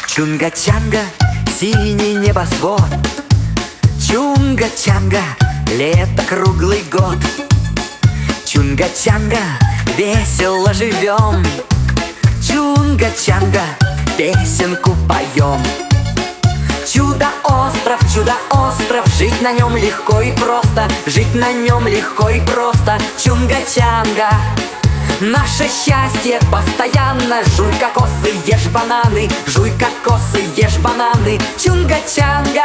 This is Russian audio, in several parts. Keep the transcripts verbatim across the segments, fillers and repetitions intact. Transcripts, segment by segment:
Чунга-чанга, синий небосвод. Чунга-чанга, лето круглый год. Чунга-чанга, весело живем. Чунга-чанга, песенку поем. Чудо-остров, чудо-остров, жить на нем легко и просто. Жить на нем легко и просто. Чунга-чанга, наше счастье постоянно. Жуй кокосы, ешь бананы. Жуй кокосы, ешь бананы. Чунга-чанга.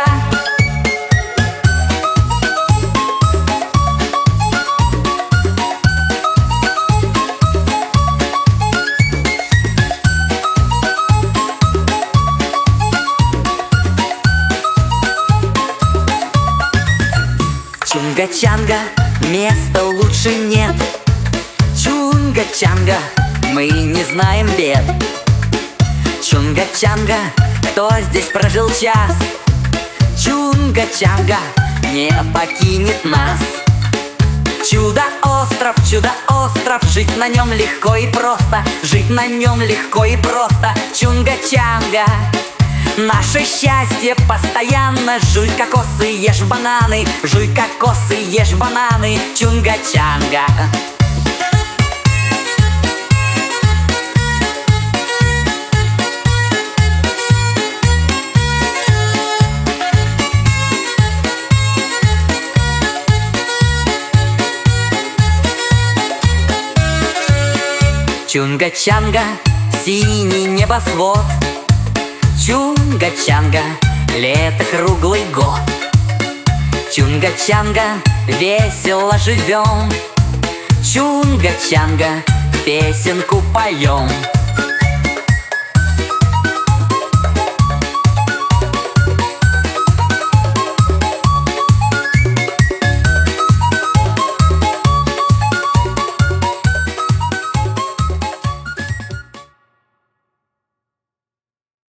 Чунга-чанга, места лучше нет. Чунга-чанга, мы не знаем бед. Чунга-чанга, кто здесь прожил час? Чунга-чанга не покинет нас. Чудо-остров, чудо-остров, жить на нем легко и просто. Жить на нем легко и просто. Чунга-чанга, наше счастье постоянно. Жуй кокосы, ешь бананы. Жуй кокосы, ешь бананы. Чунга-чанга. Чунга-чанга, синий небосвод. Чунга-чанга, лето круглый год. Чунга-чанга, весело живем. Чунга-чанга, песенку поем.